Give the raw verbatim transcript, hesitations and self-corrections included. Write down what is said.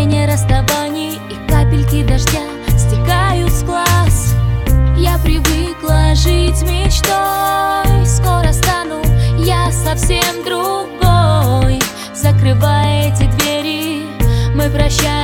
Тени расставаний и капельки дождя стекают с глаз. Я привыкла жить мечтой, скоро стану я совсем другой. Закрывая эти двери, мы прощаемся